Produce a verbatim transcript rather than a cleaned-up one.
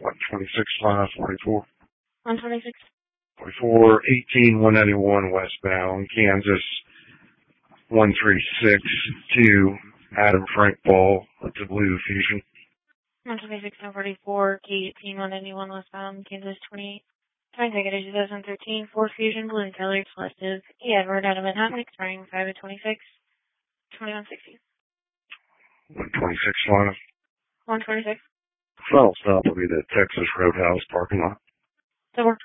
one twenty-six, five forty-four. one twenty-six. forty-four, eighteen, one ninety-one westbound, Kansas, one three six two, Adam Frank Ball, that's a blue Fusion. one twenty-six, one forty-four, K eighteen, one ninety-one westbound, Kansas, twenty-eight. Time ticket is twenty thirteen, Ford Fusion, blue and colored, selective, E. Edward out of Manhattan, expiring five of twenty-six, twenty-one sixty. one twenty-six, five. one twenty-six. Final stop will be the Texas Roadhouse parking lot. That works.